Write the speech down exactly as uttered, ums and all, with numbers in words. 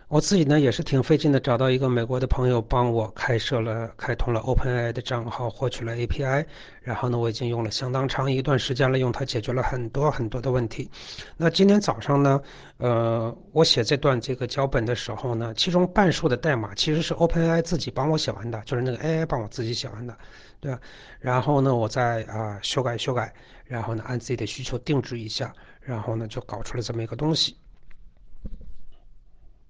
我自己呢也是挺费劲的，找到一个美国的朋友帮我开设了、开通了 OpenAI 的账号，获取了 A P I，然后呢，我已经用了相当长一段时间了，用它解决了很多很多的问题。那今天早上呢，呃，我写这段这个脚本的时候呢，其中半数的代码其实是 OpenAI 自己帮我写完的，就是那个 A I 帮我自己写完的，对吧？然后呢，我再啊、修改修改，然后呢按自己的需求定制一下，然后呢就搞出了这么一个东西。